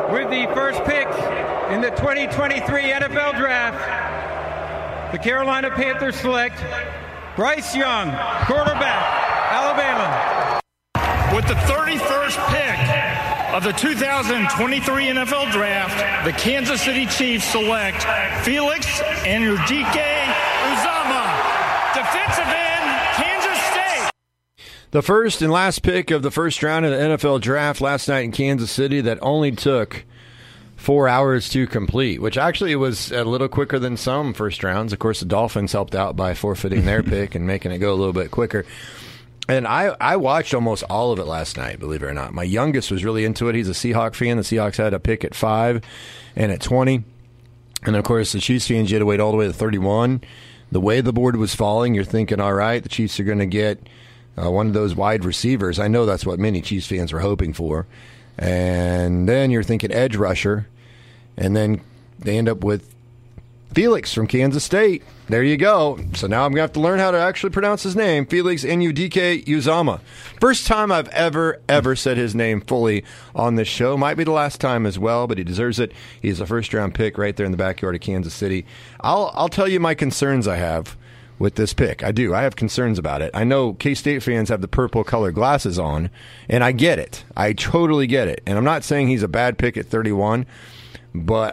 With the first pick in the 2023 NFL Draft, the Carolina Panthers select Bryce Young, quarterback, Alabama. With the 31st pick of the 2023 NFL Draft, the Kansas City Chiefs select Felix Anudike-Uzomah, defensive end, Kansas State. The first and last pick of the first round of the NFL Draft last night in Kansas City that only took 4 hours to complete, which actually was a little quicker than some first rounds. Of course, the Dolphins helped out by forfeiting their pick and making it go a little bit quicker. And I watched almost all of it last night, believe it or not. My youngest was really into it. He's a Seahawks fan. The Seahawks had a pick at 5 and at 20. And, of course, the Chiefs fans, you had to wait all the way to 31. The way the board was falling, you're thinking, all right, the Chiefs are going to get one of those wide receivers. I know that's what many Chiefs fans were hoping for. And then you're thinking edge rusher. And then they end up with Felix from Kansas State. There you go. So now I'm going to have to learn how to actually pronounce his name. Felix Anudike-Uzomah. First time I've ever said his name fully on this show. Might be the last time as well, but he deserves it. He's a first-round pick right there in the backyard of Kansas City. I'll tell you my concerns I have with this pick. I do. I have concerns about it. I know K-State fans have the purple colored glasses on, and I get it. I totally get it. And I'm not saying he's a bad pick at 31, but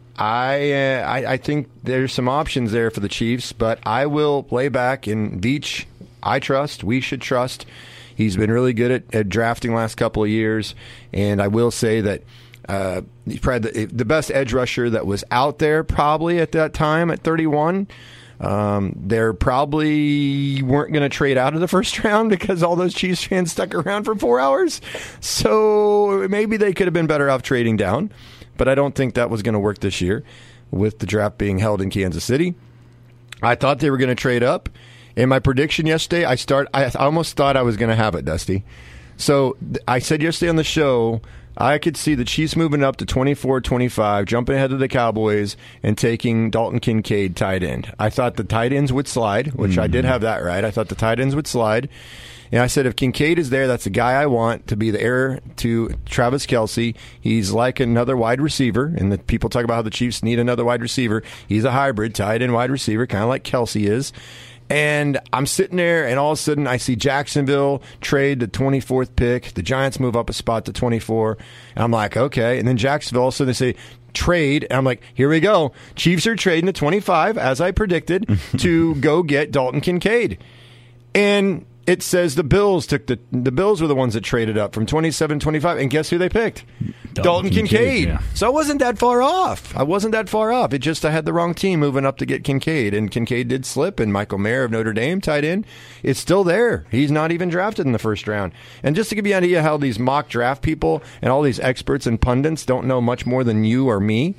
I think there's some options there for the Chiefs, but I will lay back. And Veach, I trust. We should trust. He's been really good at drafting last couple of years, and I will say that he's probably the best edge rusher that was out there probably at that time at 31. They probably weren't going to trade out of the first round because all those Chiefs fans stuck around for 4 hours. So maybe they could have been better off trading down. But I don't think that was going to work this year with the draft being held in Kansas City. I thought they were going to trade up. In my prediction yesterday, I almost thought I was going to have it, Dusty. So I said yesterday on the show, I could see the Chiefs moving up to 24-25, jumping ahead of the Cowboys, and taking Dalton Kincaid tight end. I thought the tight ends would slide, which I did have that right. I thought the tight ends would slide. And I said, if Kincaid is there, that's the guy I want to be the heir to Travis Kelce. He's like another wide receiver, and the people talk about how the Chiefs need another wide receiver. He's a hybrid, tight end wide receiver, kind of like Kelce is. And I'm sitting there, and all of a sudden, I see Jacksonville trade the 24th pick. The Giants move up a spot to 24. And I'm like, okay. And then Jacksonville, all of a sudden, they say, trade. And I'm like, here we go. Chiefs are trading to 25, as I predicted, to go get Dalton Kincaid. And it says the Bills took the Bills were the ones that traded up from 27-25, and guess who they picked? Dalton Kincaid. Yeah. So I wasn't that far off. It just I had the wrong team moving up to get Kincaid, and Kincaid did slip. And Michael Mayer of Notre Dame, tight end, is still there. He's not even drafted in the first round. And just to give you an idea how these mock draft people and all these experts and pundits don't know much more than you or me,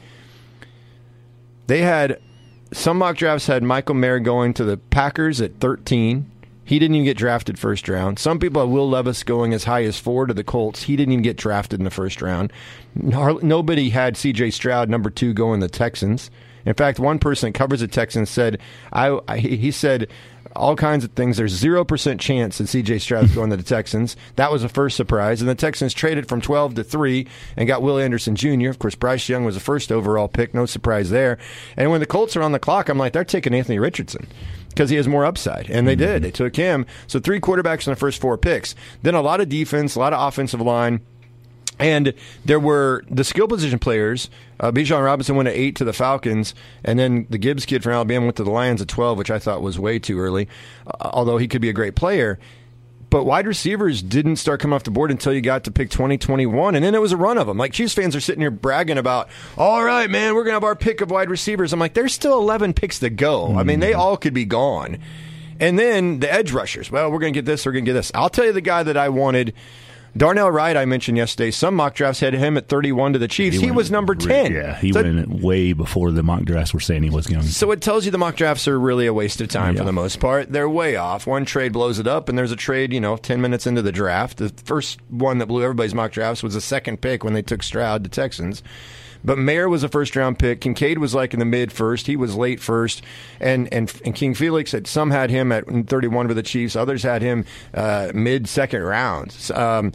they had some mock drafts had Michael Mayer going to the Packers at 13. He didn't even get drafted first round. Some people have Will Levis going as high as 4 to the Colts. He didn't even get drafted in the first round. Nobody had C.J. Stroud, number 2, going to the Texans. In fact, one person that covers the Texans said, he said all kinds of things. There's 0% chance that C.J. Stroud's going to the Texans. That was the first surprise. And the Texans traded from 12 to 3 and got Will Anderson Jr. Of course, Bryce Young was the first overall pick. No surprise there. And when the Colts are on the clock, I'm like, they're taking Anthony Richardson because he has more upside. And they did. They took him. So 3 quarterbacks in the first 4 picks. Then a lot of defense, a lot of offensive line. And there were the skill position players. Bijan Robinson went at 8 to the Falcons, and then the Gibbs kid from Alabama went to the Lions at 12, which I thought was way too early, although he could be a great player. But wide receivers didn't start coming off the board until you got to pick 2021, and then it was a run of them. Like, Chiefs fans are sitting here bragging about, all right, man, we're going to have our pick of wide receivers. I'm like, there's still 11 picks to go. I mean, they all could be gone. And then the edge rushers. Well, we're going to get this, we're going to get this. I'll tell you the guy that I wanted. Darnell Wright, I mentioned yesterday. Some mock drafts had him at 31 to the Chiefs. He was number 10. Yeah, he went way before the mock drafts were saying he was going. So it tells you the mock drafts are really a waste of time for the most part. They're way off. One trade blows it up, and there's a trade, 10 minutes into the draft. The first one that blew everybody's mock drafts was the second pick when they took Stroud to Texans. But Mayer was a first-round pick. Kincaid was like in the mid-first. He was late first. And King Felix, some had him at 31 for the Chiefs. Others had him mid-second round.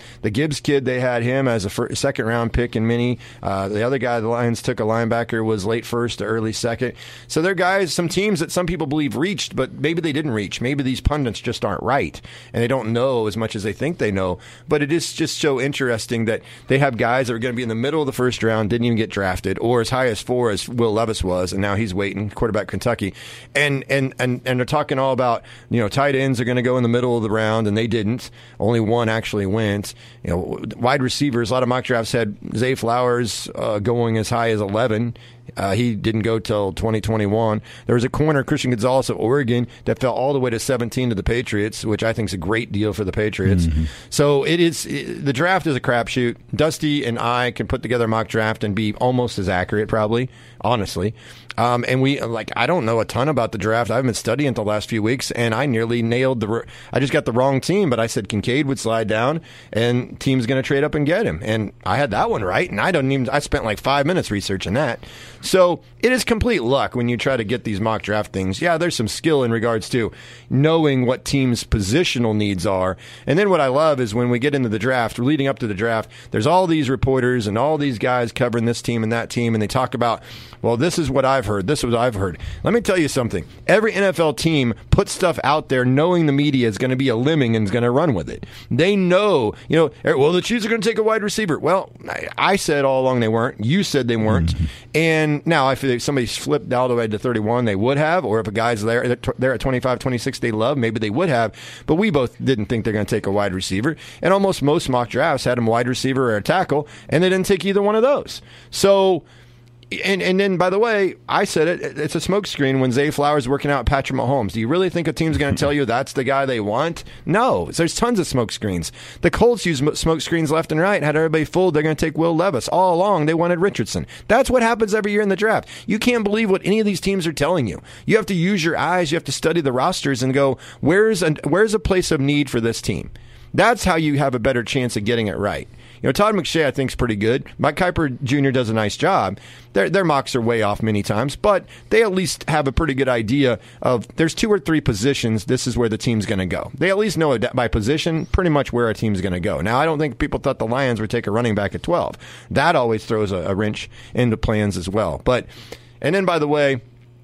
The Gibbs kid, they had him as a second-round pick in mini. The other guy the Lions took, a linebacker, was late first to early second. So they're guys, some teams that some people believe reached, but maybe they didn't reach. Maybe these pundits just aren't right, and they don't know as much as they think they know. But it is just so interesting that they have guys that are going to be in the middle of the first round, didn't even get drafted, or as high as 4 as Will Levis was, and now he's waiting, quarterback Kentucky. And they're talking all about, tight ends are going to go in the middle of the round, and they didn't. Only one actually went. Wide receivers, a lot of mock drafts had Zay Flowers going as high as 11. He didn't go till 2021. There was a corner, Christian Gonzalez of Oregon, that fell all the way to 17 to the Patriots, which I think is a great deal for the Patriots. Mm-hmm. So the draft is a crapshoot. Dusty and I can put together a mock draft and be almost as accurate, probably, honestly. And I don't know a ton about the draft. I've been studying it the last few weeks, and I nearly nailed I just got the wrong team, but I said Kincaid would slide down, and team's going to trade up and get him. And I had that one right, and I spent like 5 minutes researching that. So it is complete luck when you try to get these mock draft things. Yeah, there's some skill in regards to knowing what teams' positional needs are. And then what I love is when we get into the draft, leading up to the draft, there's all these reporters and all these guys covering this team and that team, and they talk about, well, this is what I've heard. This is what I've heard. Let me tell you something. Every NFL team puts stuff out there knowing the media is going to be a lemming and is going to run with it. They know, well, the Chiefs are going to take a wide receiver. Well, I said all along they weren't. You said they weren't. Mm-hmm. And now if somebody's flipped all the way to 31, they would have. Or if a guy's there at 25, 26, they love, maybe they would have. But we both didn't think they're going to take a wide receiver. And almost most mock drafts had them wide receiver or a tackle, and they didn't take either one of those. So... And then, by the way, I said it's a smokescreen when Zay Flowers is working out with Patrick Mahomes. Do you really think a team's going to tell you that's the guy they want? No. There's tons of smokescreens. The Colts use smokescreens left and right, had everybody fooled they're going to take Will Levis. All along, they wanted Richardson. That's what happens every year in the draft. You can't believe what any of these teams are telling you. You have to use your eyes. You have to study the rosters and go, where's a place of need for this team? That's how you have a better chance of getting it right. Todd McShay, I think, is pretty good. Mike Kuiper Jr. does a nice job. Their mocks are way off many times, but they at least have a pretty good idea of there's 2 or 3 positions, this is where the team's going to go. They at least know by position pretty much where a team's going to go. Now, I don't think people thought the Lions would take a running back at 12. That always throws a wrench into plans as well. And then, by the way,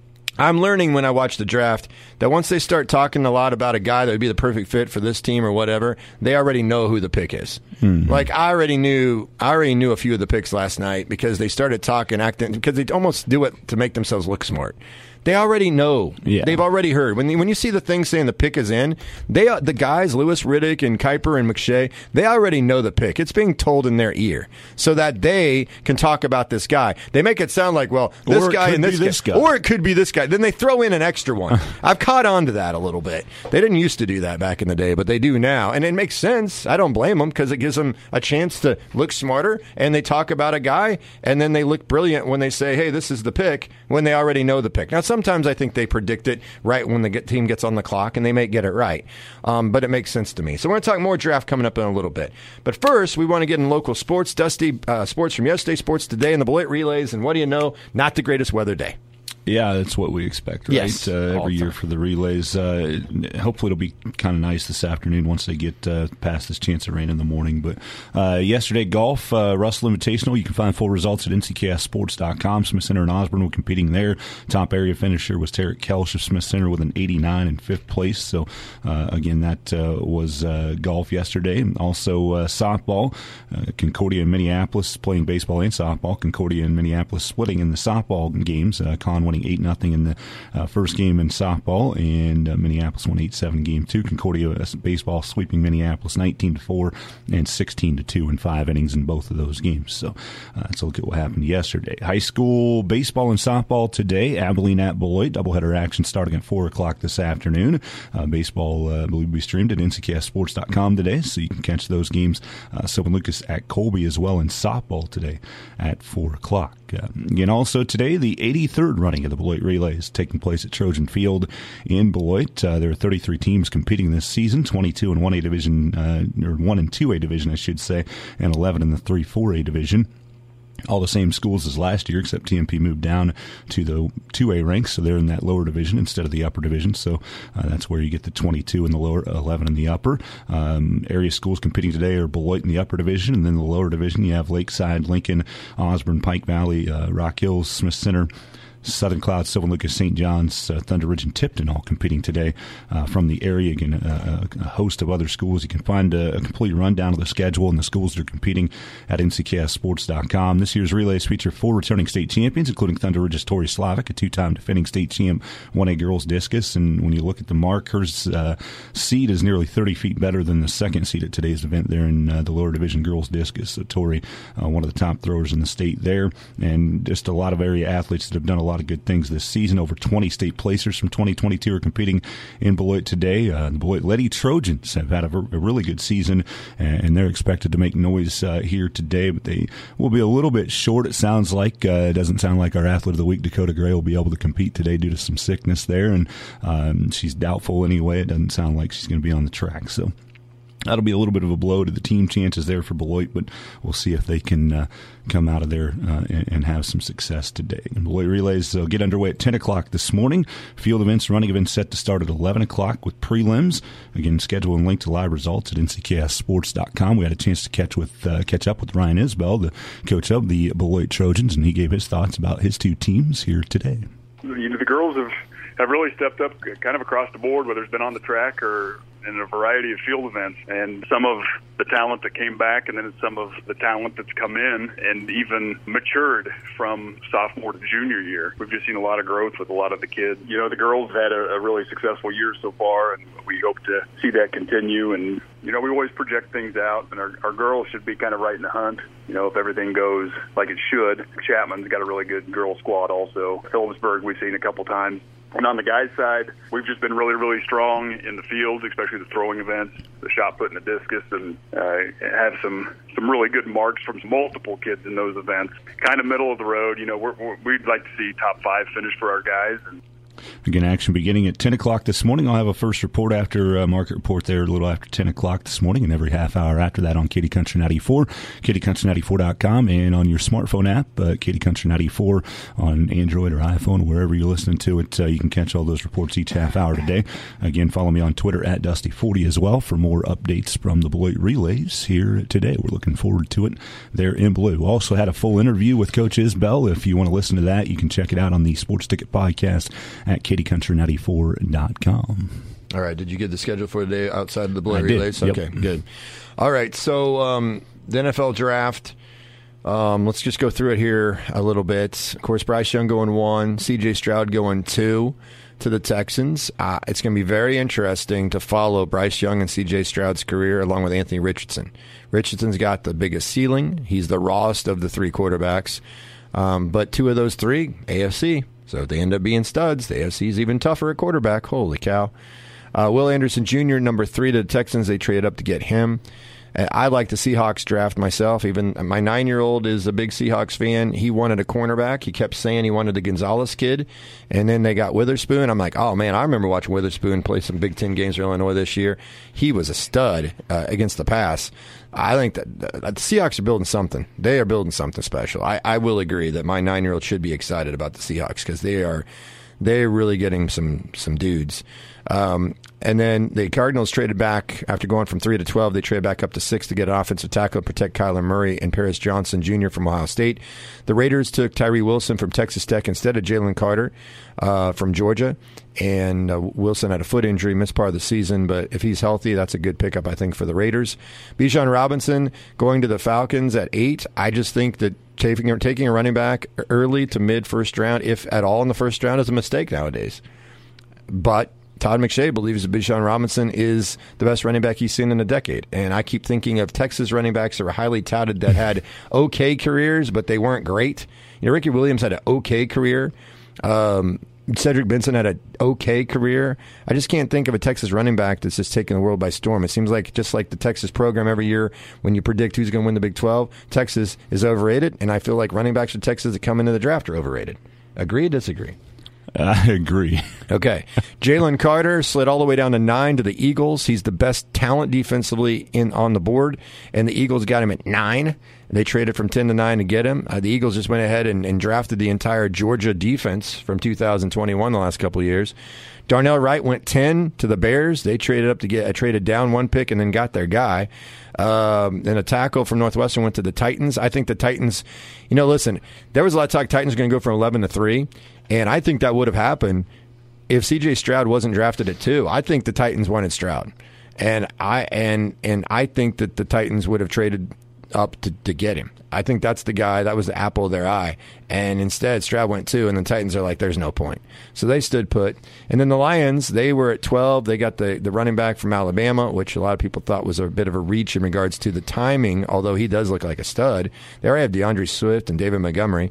I'm learning when I watch the draft that once they start talking a lot about a guy that would be the perfect fit for this team or whatever, they already know who the pick is. Mm-hmm. Like I already knew a few of the picks last night because they started acting because they almost do it to make themselves look smart. They already know. Yeah. They've already heard. When you see the thing saying the pick is in, the guys, Lewis Riddick and Kuiper and McShay, they already know the pick. It's being told in their ear so that they can talk about this guy. They make it sound like, well, this guy and this guy. Or it could be this guy. Then they throw in an extra one. I've caught on to that a little bit. They didn't used to do that back in the day, but they do now. And it makes sense. I don't blame them because it gives them a chance to look smarter, and they talk about a guy, and then they look brilliant when they say, hey, this is the pick, when they already know the pick. Now, sometimes I think they predict it right when the team gets on the clock, and they may get it right. But it makes sense to me. So we're going to talk more draft coming up in a little bit. But first, we want to get in local sports. Dusty, sports from yesterday, sports today, and the Beloit Relays. And what do you know? Not the greatest weather day. Yeah, that's what we expect, right? Yes, every year for the relays. Hopefully it'll be kind of nice this afternoon once they get past this chance of rain in the morning. But yesterday, golf, Russell Invitational, you can find full results at nckssports.com. Smith Center and Osborne were competing there. Top area finisher was Tarek Kelsch of Smith Center with an 89 in 5th place. So, again, that was golf yesterday. Also, softball, Concordia and Minneapolis playing baseball and softball. Concordia and Minneapolis splitting in the softball games. Con winning 8-0 in the first game in softball, and Minneapolis won 8-7 game 2. Concordia baseball sweeping Minneapolis 19-4 and 16-2 in 5 innings in both of those games. So let's look at what happened yesterday. High school baseball and softball today. Abilene at Beloit. Doubleheader action starting at 4 o'clock this afternoon. Baseball will be streamed at nckssports.com today, so you can catch those games. Sylvan Lucas at Colby as well in softball today at 4 o'clock. And also today, the 83rd running of the Beloit Relays taking place at Trojan Field in Beloit. There are 33 teams competing this season, 22 in 1A division, or 1 and 2A division, I should say, and 11 in the 3-4A division. all the same schools as last year, except TMP moved down to the 2A ranks, so they're in that lower division instead of the upper division. So that's where you get the 22 in the lower, 11 in the upper. Area schools competing today are Beloit in the upper division, and then the lower division you have Lakeside, Lincoln, Osborne, Pike Valley, Rock Hills, Smith Center, Southern Cloud, Sylvan Lucas, St. John's, Thunder Ridge, and Tipton all competing today from the area. Again, a host of other schools. You can find a complete rundown of the schedule and the schools that are competing at NCKSports.com. This year's relays feature 4 returning state champions, including Thunder Ridge's Tori Slavic, a 2-time defending state champ, 1A girls discus. And when you look at the mark, her seed is nearly 30 feet better than the second seed at today's event there in the lower division girls discus. So Tori, one of the top throwers in the state there, and just a lot of area athletes that have done a lot of good things this season. Over 20 state placers from 2022 are competing in Beloit today. The Beloit Lady Trojans have had a really good season, and they're expected to make noise here today, but they will be a little bit short, it sounds like. It doesn't sound like our Athlete of the Week, Dakota Gray, will be able to compete today due to some sickness there, and she's doubtful anyway. It doesn't sound like she's going to be on the track, so that'll be a little bit of a blow to the team chances there for Beloit, but we'll see if they can come out of there and have some success today. And Beloit relays get underway at 10 o'clock this morning. Field events, running events set to start at 11 o'clock with prelims. Again, schedule and link to live results at NCKSports.com. We had a chance to catch up with Ryan Isbell, the coach of the Beloit Trojans, and he gave his thoughts about his two teams here today. You know, the girls have really stepped up kind of across the board, whether it's been on the track or in a variety of field events, and some of the talent that came back, and then some of the talent that's come in and even matured from sophomore to junior year. We've just seen a lot of growth with a lot of the kids. You know, the girls have had a really successful year so far, and we hope to see that continue. And, you know, we always project things out, and our girls should be kind of right in the hunt, you know, if everything goes like it should. Chapman's got a really good girl squad also. Phillipsburg we've seen a couple times. And on the guys' side, we've just been really, really strong in the field, especially the throwing events, the shot put and the discus, and have some really good marks from multiple kids in those events. Kind of middle of the road, you know, we'd like to see top 5 finish for our guys. And again, action beginning at 10 o'clock this morning. I'll have a first report after market report there a little after 10 o'clock this morning, and every half hour after that on Katy Country 94, KatyCountry94.com, and on your smartphone app, Katy Country 94 on Android or iPhone, wherever you're listening to it. You can catch all those reports each half hour today. Again, follow me on Twitter at Dusty40 as well for more updates from the Beloit Relays here today. We're looking forward to it there in Blue. Also had a full interview with Coach Isbell. If you want to listen to that, you can check it out on the Sports Ticket Podcast at KatyCountry94.com. All right. Did you get the schedule for today outside of the Beloit Relays? Yep. Okay, good. All right. So the NFL Draft, let's just go through it here a little bit. Of course, Bryce Young going 1, C.J. Stroud going 2 to the Texans. It's going to be very interesting to follow Bryce Young and C.J. Stroud's career along with Anthony Richardson. Richardson's got the biggest ceiling. He's the rawest of the 3 quarterbacks. But 2 of those 3, AFC. So if they end up being studs, the AFC is even tougher at quarterback. Holy cow. Will Anderson Jr., number 3 to the Texans. They traded up to get him. I like the Seahawks draft myself. Even my 9-year-old is a big Seahawks fan. He wanted a cornerback. He kept saying he wanted the Gonzalez kid. And then they got Witherspoon. I'm like, oh, man, I remember watching Witherspoon play some Big Ten games for Illinois this year. He was a stud against the pass. I think that the Seahawks are building something. They are building something special. I will agree that my 9-year-old should be excited about the Seahawks because they're really getting some dudes. And then the Cardinals traded back after going from 3 to 12. They traded back up to 6 to get an offensive tackle to protect Kyler Murray and Paris Johnson Jr. from Ohio State. The Raiders took Tyree Wilson from Texas Tech instead of Jalen Carter from Georgia. And Wilson had a foot injury, missed part of the season, but if he's healthy, that's a good pickup, I think, for the Raiders. Bijan Robinson going to the Falcons at 8. I just think that taking a running back early to mid-first round, if at all in the first round, is a mistake nowadays. But Todd McShay believes that Bijan Robinson is the best running back he's seen in a decade. And I keep thinking of Texas running backs that were highly touted that had okay careers, but they weren't great. You know, Ricky Williams had an okay career. Cedric Benson had an okay career. I just can't think of a Texas running back that's just taking the world by storm. It seems like just like the Texas program every year when you predict who's going to win the Big 12, Texas is overrated, and I feel like running backs for Texas that come into the draft are overrated. Agree or disagree? I agree. Okay. Jalen Carter slid all the way down to 9 to the Eagles. He's the best talent defensively on the board, and the Eagles got him at 9. They traded from 10 to 9 to get him. The Eagles just went ahead and drafted the entire Georgia defense from 2021, the last couple of years. Darnell Wright went 10 to the Bears. They traded up to traded down 1 pick and then got their guy. And a tackle from Northwestern went to the Titans. I think the Titans, listen, there was a lot of talk Titans were going to go from 11 to 3, and I think that would have happened if C.J. Stroud wasn't drafted at 2. I think the Titans wanted Stroud, and I think that the Titans would have traded up to get him. I think that's the guy. That was the apple of their eye. And instead, Stroud went 2, and the Titans are like, there's no point. So they stood put. And then the Lions, they were at 12. They got the running back from Alabama, which a lot of people thought was a bit of a reach in regards to the timing, although he does look like a stud. They already have DeAndre Swift and David Montgomery.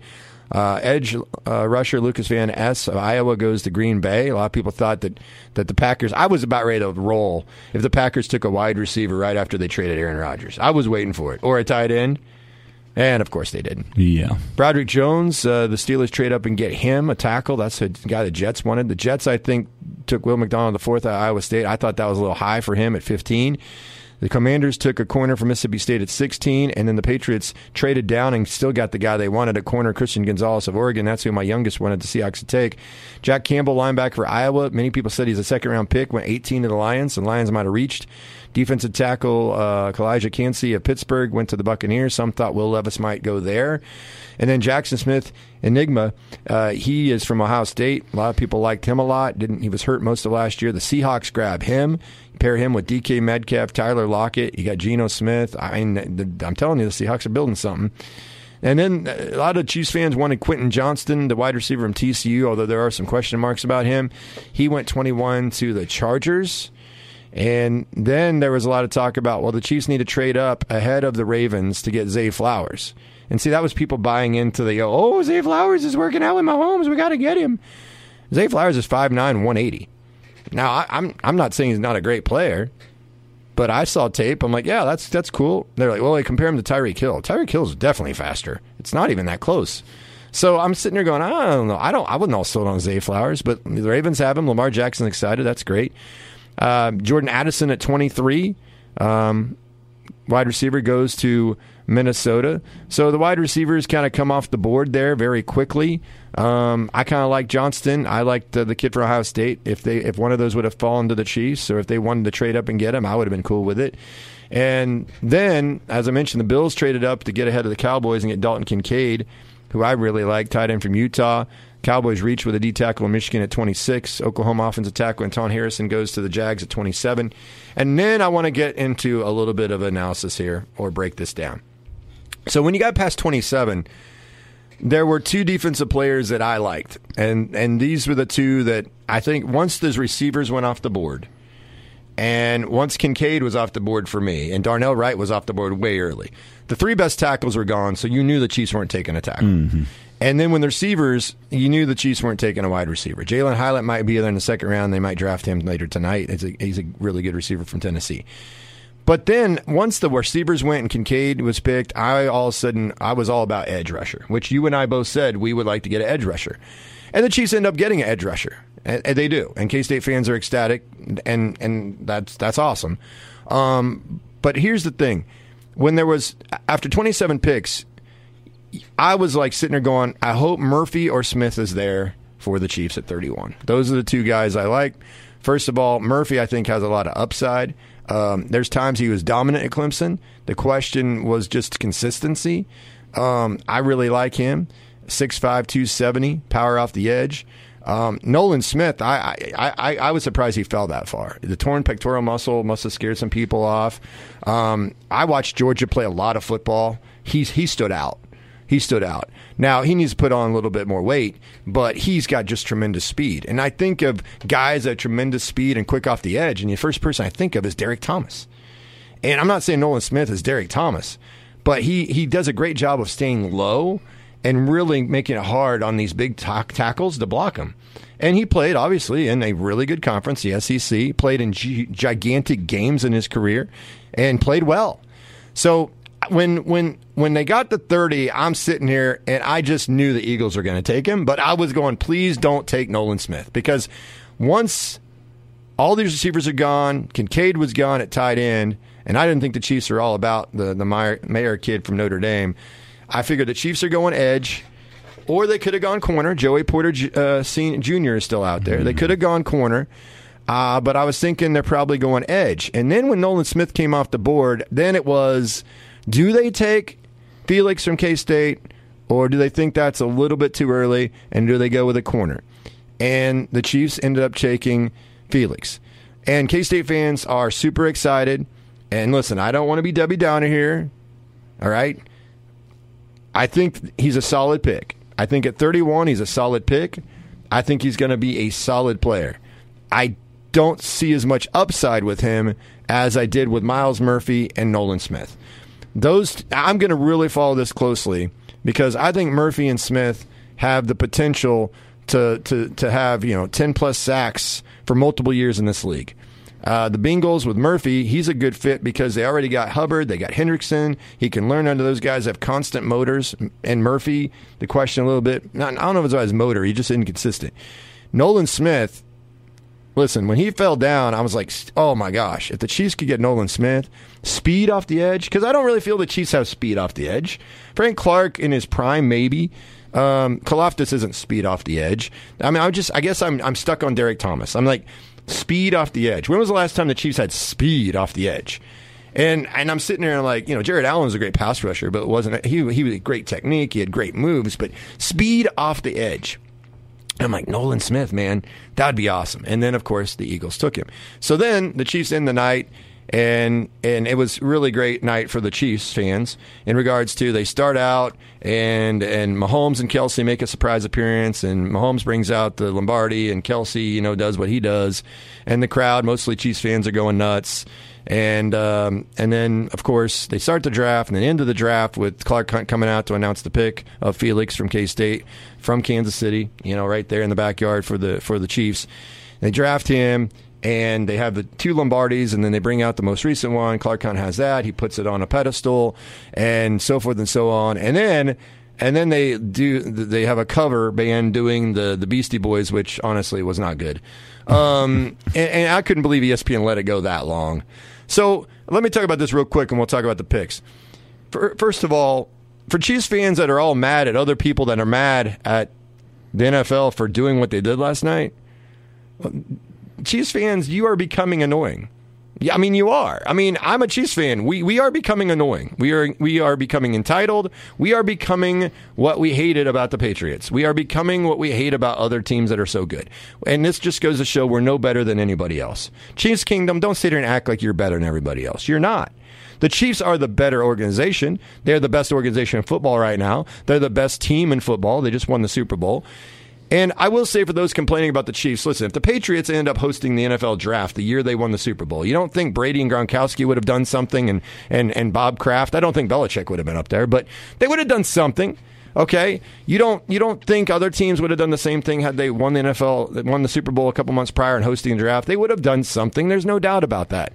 Edge rusher Lucas Van Ness of Iowa goes to Green Bay. A lot of people thought that the Packers, I was about ready to roll if the Packers took a wide receiver right after they traded Aaron Rodgers. I was waiting for it. Or a tight end. And, of course, they didn't. Yeah. Broderick Jones, the Steelers trade up and get him a tackle. That's a guy the Jets wanted. The Jets, I think, took Will McDonald the 4th out of Iowa State. I thought that was a little high for him at 15. The Commanders took a corner from Mississippi State at 16, and then the Patriots traded down and still got the guy they wanted at corner, Christian Gonzalez of Oregon. That's who my youngest wanted the Seahawks to take. Jack Campbell, linebacker for Iowa. Many people said he's a second-round pick, went 18 to the Lions. The Lions might have reached. Defensive tackle Kalijah Kancey of Pittsburgh went to the Buccaneers. Some thought Will Levis might go there. And then Jackson Smith, Enigma, he is from Ohio State. A lot of people liked him a lot. He was hurt most of last year. The Seahawks grab him. Pair him with DK Metcalf, Tyler Lockett. You got Geno Smith. I'm telling you, the Seahawks are building something. And then a lot of Chiefs fans wanted Quentin Johnston, the wide receiver from TCU, although there are some question marks about him. He went 21 to the Chargers. And then there was a lot of talk about, well, the Chiefs need to trade up ahead of the Ravens to get Zay Flowers. And see, that was people buying into Zay Flowers is working out with Mahomes. We got to get him. Zay Flowers is 5'9", 180. Now, I'm not saying he's not a great player, but I saw tape. I'm like, yeah, that's cool. They're like, well, they compare him to Tyreek Hill. Tyreek Hill is definitely faster. It's not even that close. So I'm sitting there going, I don't know. I wasn't all sold on Zay Flowers, but the Ravens have him. Lamar Jackson's excited. That's great. Jordan Addison at 23. Wide receiver goes to Minnesota. So the wide receivers kind of come off the board there very quickly. I kind of like Johnston. I liked the kid from Ohio State. If one of those would have fallen to the Chiefs, or if they wanted to trade up and get him, I would have been cool with it. And then, as I mentioned, the Bills traded up to get ahead of the Cowboys and get Dalton Kincaid, who I really like, tight end from Utah. Cowboys reach with a D tackle in Michigan at 26. Oklahoma offensive tackle Anton Harrison goes to the Jags at 27. And then I want to get into a little bit of analysis here, or break this down. So when you got past 27, there were 2 defensive players that I liked. And these were the 2 that I think once those receivers went off the board, and once Kincaid was off the board for me, and Darnell Wright was off the board way early, the 3 best tackles were gone, so you knew the Chiefs weren't taking a tackle. Mm-hmm. And then when the receivers, you knew the Chiefs weren't taking a wide receiver. Jalen Hylett might be there in the second round. They might draft him later tonight. He's a really good receiver from Tennessee. But then once the receivers went and Kincaid was picked, I was all about edge rusher, which you and I both said we would like to get an edge rusher. And the Chiefs end up getting an edge rusher. And they do. And K-State fans are ecstatic, and that's awesome. But here's the thing. When there was, after 27 picks, I was like sitting there going, I hope Murphy or Smith is there for the Chiefs at 31. Those are the 2 guys I like. First of all, Murphy, I think, has a lot of upside. There's times he was dominant at Clemson. The question was just consistency. I really like him. 6'5", 270, power off the edge. Nolan Smith, I was surprised he fell that far. The torn pectoral muscle must have scared some people off. I watched Georgia play a lot of football. He stood out. He stood out. Now, he needs to put on a little bit more weight, but he's got just tremendous speed. And I think of guys at tremendous speed and quick off the edge, and the first person I think of is Derek Thomas. And I'm not saying Nolan Smith is Derek Thomas, but he does a great job of staying low and really making it hard on these big tackles to block him. And he played, obviously, in a really good conference, the SEC, played in gigantic games in his career, and played well. So when they got to 30, I'm sitting here, and I just knew the Eagles were going to take him, but I was going, please don't take Nolan Smith, because once all these receivers are gone, Kincaid was gone at tight end, and I didn't think the Chiefs were all about the Mayer kid from Notre Dame. I figured the Chiefs are going edge, or they could have gone corner. Joey Porter Jr. is still out there. They could have gone corner, but I was thinking they're probably going edge. And then when Nolan Smith came off the board, then it was, do they take Felix from K-State, or do they think that's a little bit too early, and do they go with a corner? And the Chiefs ended up taking Felix. And K-State fans are super excited. And listen, I don't want to be Debbie Downer here. All right? I think he's a solid pick. I think at 31, he's a solid pick. I think he's going to be a solid player. I don't see as much upside with him as I did with Myles Murphy and Nolan Smith. I'm going to really follow this closely because I think Murphy and Smith have the potential to have 10-plus sacks for multiple years in this league. The Bengals with Murphy, he's a good fit because they already got Hubbard, they got Hendrickson. He can learn under those guys, have constant motors. And Murphy, the question a little bit, I don't know if it's about his motor, he's just inconsistent. Nolan Smith, listen, when he fell down, I was like, oh my gosh, if the Chiefs could get Nolan Smith, speed off the edge, because I don't really feel the Chiefs have speed off the edge. Frank Clark in his prime, maybe. Kalafdis isn't speed off the edge. I mean, I guess I'm stuck on Derek Thomas. I'm like, speed off the edge. When was the last time the Chiefs had speed off the edge? And I'm sitting there and I'm like, Jared Allen's a great pass rusher, but it wasn't. He was a great technique. He had great moves, but speed off the edge. I'm like, Nolan Smith, man, that would be awesome. And then, of course, the Eagles took him. So then the Chiefs end the night, and it was really great night for the Chiefs fans in regards to they start out and Mahomes and Kelsey make a surprise appearance, and Mahomes brings out the Lombardi, and Kelsey, does what he does, and the crowd, mostly Chiefs fans, are going nuts. And then, of course, they start the draft, and then end of the draft with Clark Hunt coming out to announce the pick of Felix from K-State from Kansas City, right there in the backyard for the Chiefs. They draft him, and they have the two Lombardis, and then they bring out the most recent one. Clark Hunt has that. He puts it on a pedestal, and so forth and so on. And then they have a cover band doing the Beastie Boys, which honestly was not good. And I couldn't believe ESPN let it go that long. So let me talk about this real quick, and we'll talk about the picks. First of all, for Chiefs fans that are all mad at other people that are mad at the NFL for doing what they did last night, Chiefs fans, you are becoming annoying. Yeah, I mean, you are. I mean, I'm a Chiefs fan. We are becoming annoying. We are becoming entitled. We are becoming what we hated about the Patriots. We are becoming what we hate about other teams that are so good. And this just goes to show we're no better than anybody else. Chiefs Kingdom, don't sit there and act like you're better than everybody else. You're not. The Chiefs are the better organization. They're the best organization in football right now. They're the best team in football. They just won the Super Bowl. And I will say for those complaining about the Chiefs, listen, if the Patriots end up hosting the NFL draft the year they won the Super Bowl, you don't think Brady and Gronkowski would have done something and Bob Kraft? I don't think Belichick would have been up there, but they would have done something. Okay? You don't think other teams would have done the same thing had they won the NFL, won the Super Bowl a couple months prior and hosting the draft? They would have done something. There's no doubt about that.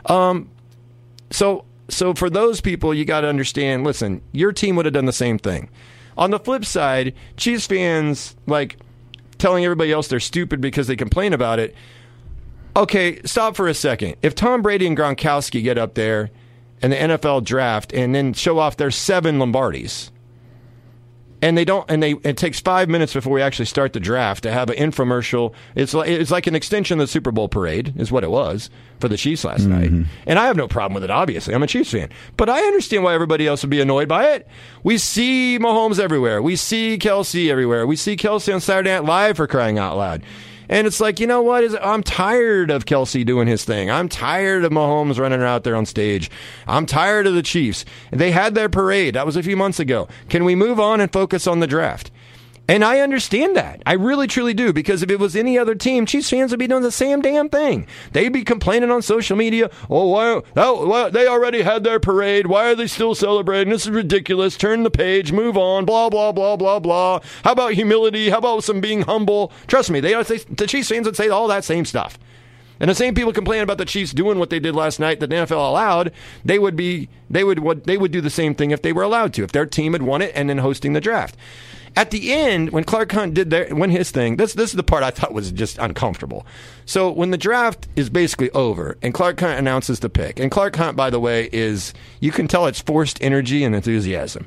So for those people, you got to understand, listen, your team would have done the same thing. On the flip side, Chiefs fans, like, telling everybody else they're stupid because they complain about it. Okay, stop for a second. If Tom Brady and Gronkowski get up there in the NFL draft and then show off their 7 Lombardis, and it takes 5 minutes before we actually start the draft to have an infomercial. It's like an extension of the Super Bowl parade, is what it was for the Chiefs last night. And I have no problem with it, obviously. I'm a Chiefs fan. But I understand why everybody else would be annoyed by it. We see Mahomes everywhere. We see Kelsey everywhere. We see Kelsey on Saturday Night Live, for crying out loud. And it's like, you know what? I'm tired of Kelsey doing his thing. I'm tired of Mahomes running out there on stage. I'm tired of the Chiefs. They had their parade. That was a few months ago. Can we move on and focus on the draft? And I understand that. I really, truly do. Because if it was any other team, Chiefs fans would be doing the same damn thing. They'd be complaining on social media, why they already had their parade. Why are they still celebrating? This is ridiculous. Turn the page. Move on. Blah, blah, blah, blah, blah. How about humility? How about some being humble? Trust me, the Chiefs fans would say all that same stuff. And the same people complaining about the Chiefs doing what they did last night that the NFL allowed, they would do the same thing if they were allowed to, if their team had won it and then hosting the draft. at the end, when Clark Hunt did his thing, this is the part I thought was just uncomfortable. So when the draft is basically over and Clark Hunt announces the pick, and Clark Hunt, by the way, you can tell it's forced energy and enthusiasm.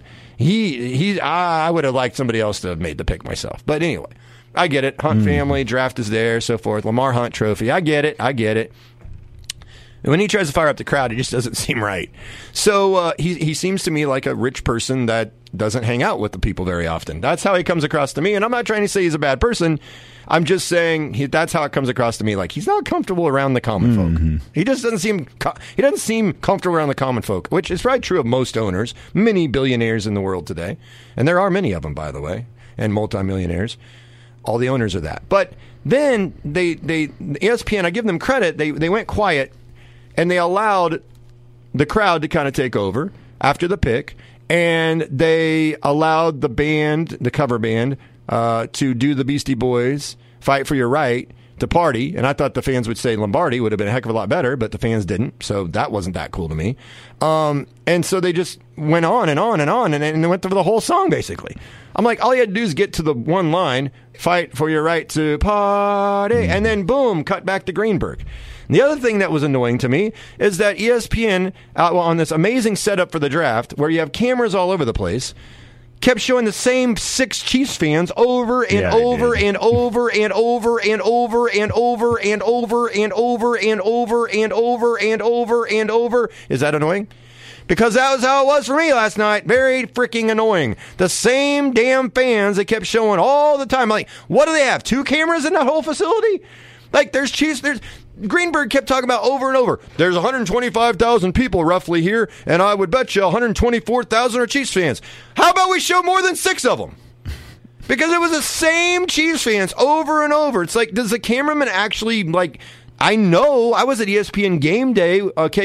I would have liked somebody else to have made the pick myself. But anyway, I get it. Hunt family, draft is there, so forth. Lamar Hunt trophy. I get it. And when he tries to fire up the crowd, it just doesn't seem right. So he seems to me like a rich person that doesn't hang out with the people very often. That's how he comes across to me. And I'm not trying to say he's a bad person. I'm just saying that's how it comes across to me. Like, he's not comfortable around the common folk. He just doesn't seem comfortable around the common folk, which is probably true of most owners, many billionaires in the world today. And there are many of them, by the way, and multimillionaires. All the owners are that. But then ESPN, I give them credit, they went quiet. And they allowed the crowd to kind of take over after the pick, and they allowed the cover band, to do the Beastie Boys Fight for Your Right to party. And I thought the fans would say Lombardi would have been a heck of a lot better, but the fans didn't, so that wasn't that cool to me. And so they just went on and on and on, and they went through the whole song, basically. I'm like, all you had to do is get to the one line, fight for your right to party, and then boom, cut back to Greenberg. The other thing that was annoying to me is that ESPN, on this amazing setup for the draft, where you have cameras all over the place, kept showing the same 6 Chiefs fans over and over and over and over and over and over and over and over and over and over and over and over. Is that annoying? Because that was how it was for me last night. Very freaking annoying. The same damn fans they kept showing all the time. Like, what do they have? 2 cameras in that whole facility? Like, there's Chiefs, Greenberg kept talking about over and over. There's 125,000 people roughly here, and I would bet you 124,000 are Chiefs fans. How about we show more than 6 of them? Because it was the same Chiefs fans over and over. It's like, does the cameraman actually, like, I know I was at ESPN Game Day,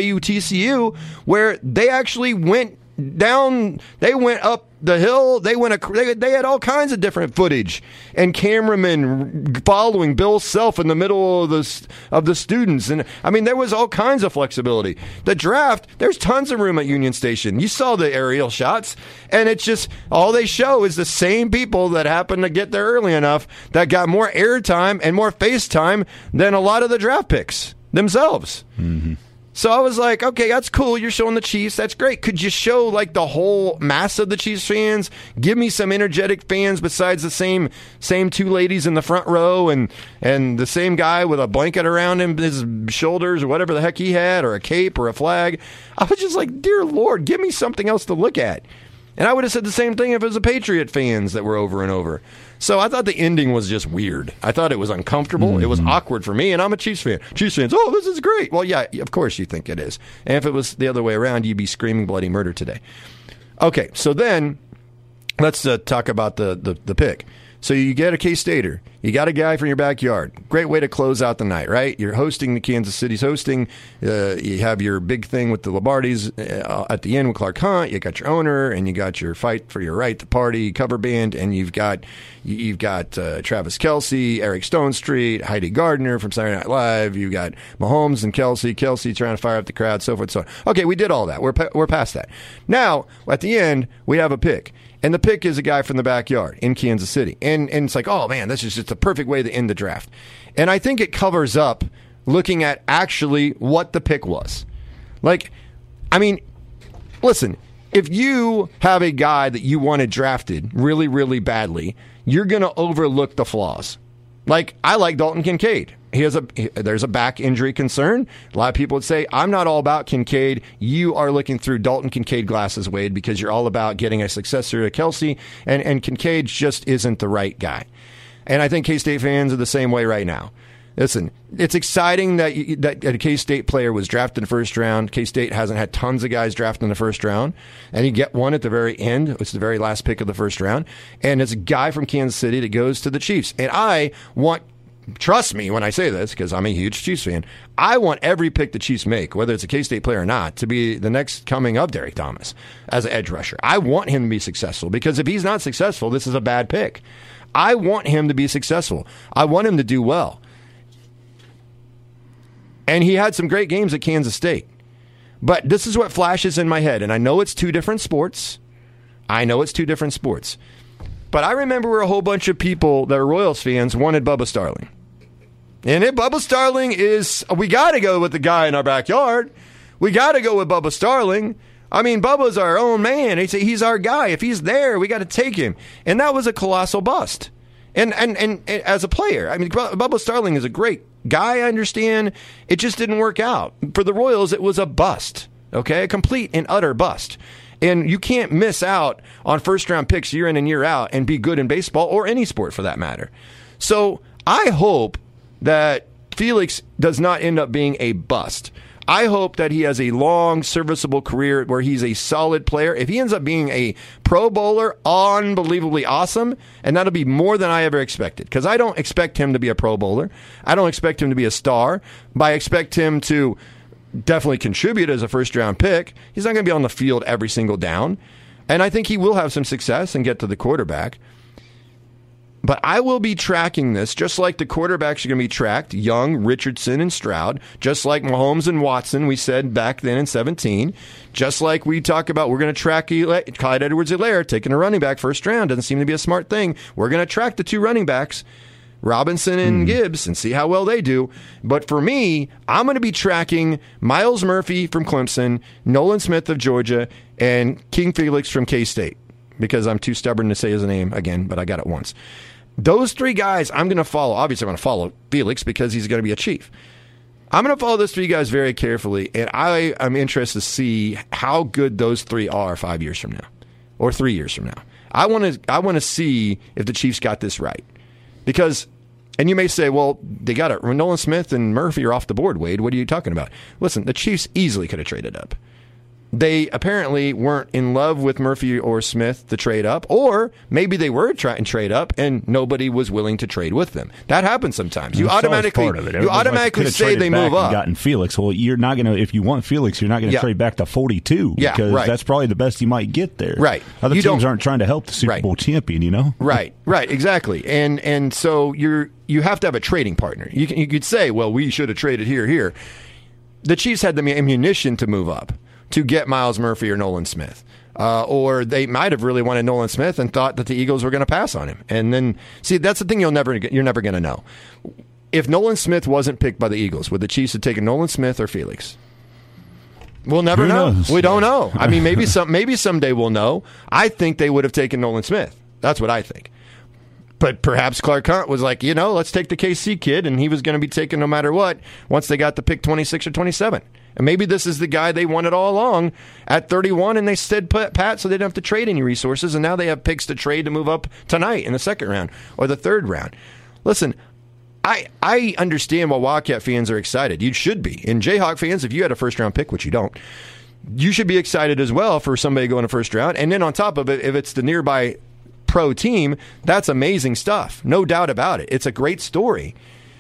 KU-TCU, where they actually went down, they went up the hill, they had all kinds of different footage and cameramen following Bill Self in the middle of the students. And I mean, there was all kinds of flexibility. The draft, there's tons of room at Union Station. You saw the aerial shots, and it's just all they show is the same people that happened to get there early enough that got more airtime and more face time than a lot of the draft picks themselves. Mm-hmm. So I was like, okay, that's cool. You're showing the Chiefs. That's great. Could you show like the whole mass of the Chiefs fans? Give me some energetic fans besides the same 2 ladies in the front row and the same guy with a blanket around his shoulders or whatever the heck he had, or a cape or a flag. I was just like, dear Lord, give me something else to look at. And I would have said the same thing if it was the Patriot fans that were over and over. So I thought the ending was just weird. I thought it was uncomfortable. Mm-hmm. It was awkward for me, and I'm a Chiefs fan. Chiefs fans, oh, this is great. Well, yeah, of course you think it is. And if it was the other way around, you'd be screaming bloody murder today. Okay, so then let's talk about the pick. So you get a K-Stater. You got a guy from your backyard. Great way to close out the night, right? You're hosting, the Kansas City's hosting. You have your big thing with the Lombardis at the end with Clark Hunt. You got your owner, and you got your fight for your right to party cover band, and you've got Travis Kelce, Eric Stonestreet, Heidi Gardner from Saturday Night Live. You got Mahomes and Kelce trying to fire up the crowd, so forth, so on. Okay, we did all that. We're past that. Now, at the end, we have a pick. And the pick is a guy from the backyard in Kansas City. And it's like, oh, man, this is just a perfect way to end the draft. And I think it covers up looking at actually what the pick was. Like, I mean, listen, if you have a guy that you wanted drafted really, really badly, you're going to overlook the flaws. Like, I like Dalton Kincaid. There's a back injury concern. A lot of people would say, I'm not all about Kincaid. You are looking through Dalton Kincaid glasses, Wade, because you're all about getting a successor to Kelce, and Kincaid just isn't the right guy. And I think K-State fans are the same way right now. Listen, it's exciting that a K-State player was drafted in the first round. K-State hasn't had tons of guys drafted in the first round, and you get one at the very end. It's the very last pick of the first round, and it's a guy from Kansas City that goes to the Chiefs. And I want... Trust me when I say this, because I'm a huge Chiefs fan. I want every pick the Chiefs make, whether it's a K-State player or not, to be the next coming of Derek Thomas as an edge rusher. I want him to be successful, because if he's not successful, this is a bad pick. I want him to be successful. I want him to do well. And he had some great games at Kansas State. But this is what flashes in my head, and I know it's 2 different sports. But I remember a whole bunch of people that are Royals fans wanted Bubba Starling. And Bubba Starling is, we got to go with the guy in our backyard. We got to go with Bubba Starling. I mean, Bubba's our own man. He's our guy. If he's there, we got to take him. And that was a colossal bust. And as a player, I mean, Bubba Starling is a great guy, I understand. It just didn't work out. For the Royals, it was a bust, okay? A complete and utter bust. And you can't miss out on first-round picks year in and year out and be good in baseball or any sport for that matter. So I hope that Felix does not end up being a bust. I hope that he has a long, serviceable career where he's a solid player. If he ends up being a Pro Bowler, unbelievably awesome, and that'll be more than I ever expected, because I don't expect him to be a Pro Bowler. I don't expect him to be a star, but I expect him to definitely contribute as a first-round pick. He's not going to be on the field every single down, and I think he will have some success and get to the quarterback. But I will be tracking this just like the quarterbacks are going to be tracked, Young, Richardson, and Stroud, just like Mahomes and Watson, we said back then in 17, just like we talk about we're going to track Clyde Edwards-Helaire taking a running back first round. Doesn't seem to be a smart thing. We're going to track the two running backs, Robinson and Gibbs, and see how well they do. But for me, I'm going to be tracking Myles Murphy from Clemson, Nolan Smith of Georgia, and King Felix from K-State, because I'm too stubborn to say his name again, but I got it once. Those three guys I'm going to follow. Obviously, I'm going to follow Felix because he's going to be a Chief. I'm going to follow those three guys very carefully, and I am interested to see how good those three are 5 years from now or 3 years from now. I want to see if the Chiefs got this right. Because, and you may say, well, they got it. Nolan Smith and Murphy are off the board, Wade. What are you talking about? Listen, the Chiefs easily could have traded up. They apparently weren't in love with Murphy or Smith to trade up, or maybe they were trying to trade up and nobody was willing to trade with them. That happens sometimes. You automatically say they move up. Gotten Felix. Well, you're not going to. If you want Felix, you're not going to trade back to 42 because that's probably the best you might get there. Right. Other teams aren't trying to help the Super Bowl champion. You know. Right. Exactly. And so you have to have a trading partner. You could say, well, we should have traded here. The Chiefs had the ammunition to move up to get Myles Murphy or Nolan Smith. Or they might have really wanted Nolan Smith and thought that the Eagles were going to pass on him. And then, see, that's the thing you're never going to know. If Nolan Smith wasn't picked by the Eagles, would the Chiefs have taken Nolan Smith or Felix? We'll never know. Knows? We don't know. I mean, maybe someday we'll know. I think they would have taken Nolan Smith. That's what I think. But perhaps Clark Hunt was like, let's take the KC kid, and he was going to be taken no matter what once they got to pick 26 or 27. And maybe this is the guy they wanted all along at 31, and they stood pat so they didn't have to trade any resources, and now they have picks to trade to move up tonight in the second round or the third round. Listen, I understand why Wildcat fans are excited. You should be. And Jayhawk fans, if you had a first-round pick, which you don't, you should be excited as well for somebody going to first round. And then on top of it, if it's the nearby pro team, that's amazing stuff. No doubt about it. It's a great story.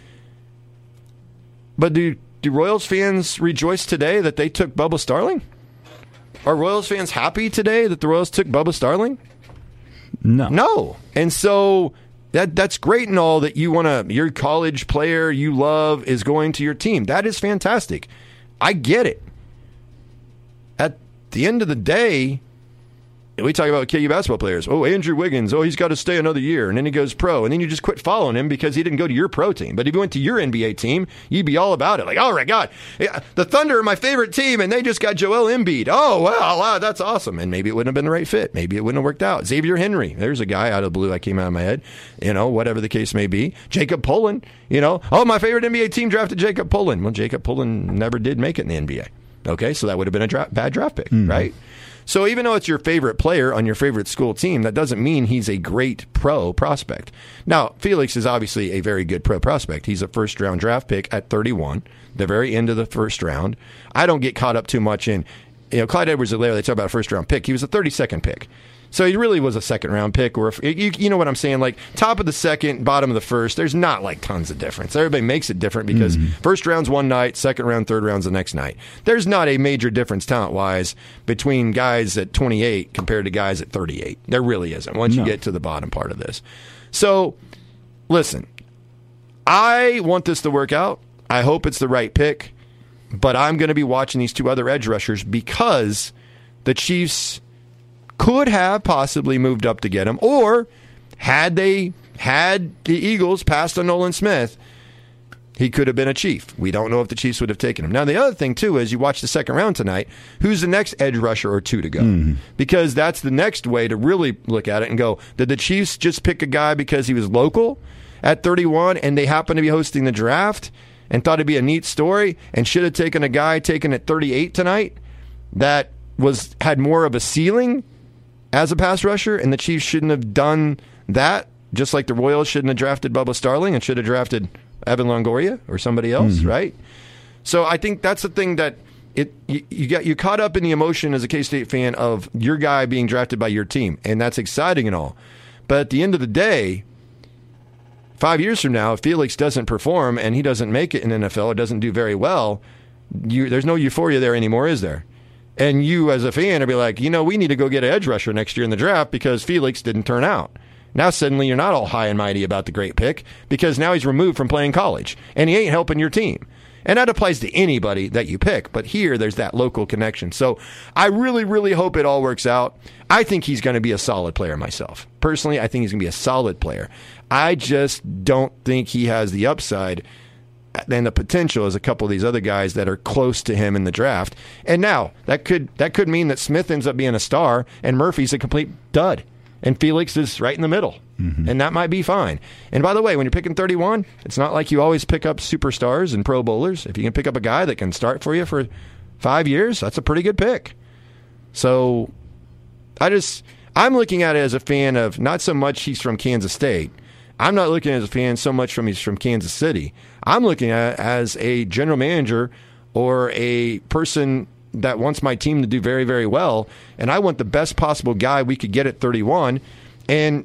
But do Royals fans rejoice today that they took Bubba Starling? Are Royals fans happy today that the Royals took Bubba Starling? No. And so that's great and all that your college player you love is going to your team. That is fantastic. I get it. At the end of the day, we talk about KU basketball players. Oh, Andrew Wiggins. Oh, he's got to stay another year. And then he goes pro. And then you just quit following him because he didn't go to your pro team. But if he went to your NBA team, you'd be all about it. Like, oh, my God, the Thunder are my favorite team, and they just got Joel Embiid. Oh, wow, that's awesome. And maybe it wouldn't have been the right fit. Maybe it wouldn't have worked out. Xavier Henry. There's a guy out of the blue that came out of my head. Whatever the case may be. Jacob Pullen. Oh, my favorite NBA team drafted Jacob Pullen. Well, Jacob Pullen never did make it in the NBA. Okay, so that would have been a bad draft pick, right? So even though it's your favorite player on your favorite school team, that doesn't mean he's a great pro prospect. Now, Felix is obviously a very good pro prospect. He's a first-round draft pick at 31, the very end of the first round. I don't get caught up too much in, Clyde Edwards-Helaire, they talk about a first-round pick. He was a 32nd pick. So he really was a second-round pick. Or you know what I'm saying? Like, top of the second, bottom of the first, there's not, like, tons of difference. Everybody makes it different because first round's one night, second round, third round's the next night. There's not a major difference talent-wise between guys at 28 compared to guys at 38. There really isn't once you get to the bottom part of this. So, listen, I want this to work out. I hope it's the right pick. But I'm going to be watching these two other edge rushers because the Chiefs could have possibly moved up to get him, or Had the Eagles passed on Nolan Smith, he could have been a Chief. We don't know if the Chiefs would have taken him. Now, the other thing, too, is you watch the second round tonight, who's the next edge rusher or two to go? Because that's the next way to really look at it and go, did the Chiefs just pick a guy because he was local at 31 and they happened to be hosting the draft and thought it'd be a neat story and should have taken a guy taken at 38 tonight that had more of a ceiling as a pass rusher, and the Chiefs shouldn't have done that, just like the Royals shouldn't have drafted Bubba Starling and should have drafted Evan Longoria or somebody else, right? So I think that's the thing that you caught up in the emotion as a K-State fan of your guy being drafted by your team, and that's exciting and all. But at the end of the day, 5 years from now, if Felix doesn't perform and he doesn't make it in NFL, or doesn't do very well, there's no euphoria there anymore, is there? And you as a fan will be like, we need to go get an edge rusher next year in the draft because Felix didn't turn out. Now suddenly you're not all high and mighty about the great pick because now he's removed from playing college and he ain't helping your team. And that applies to anybody that you pick. But here there's that local connection. So I really, really hope it all works out. I think he's going to be a solid player myself. Personally, I think he's going to be a solid player. I just don't think he has the upside and the potential as a couple of these other guys that are close to him in the draft. And now that could mean that Smith ends up being a star and Murphy's a complete dud. And Felix is right in the middle. And that might be fine. And by the way, when you're picking 31, it's not like you always pick up superstars and Pro Bowlers. If you can pick up a guy that can start for you for 5 years, that's a pretty good pick. So I'm looking at it as a fan of not so much he's from Kansas State. I'm not looking at it as a fan so much he's from Kansas City. I'm looking at it as a general manager or a person that wants my team to do very, very well, and I want the best possible guy we could get at 31, and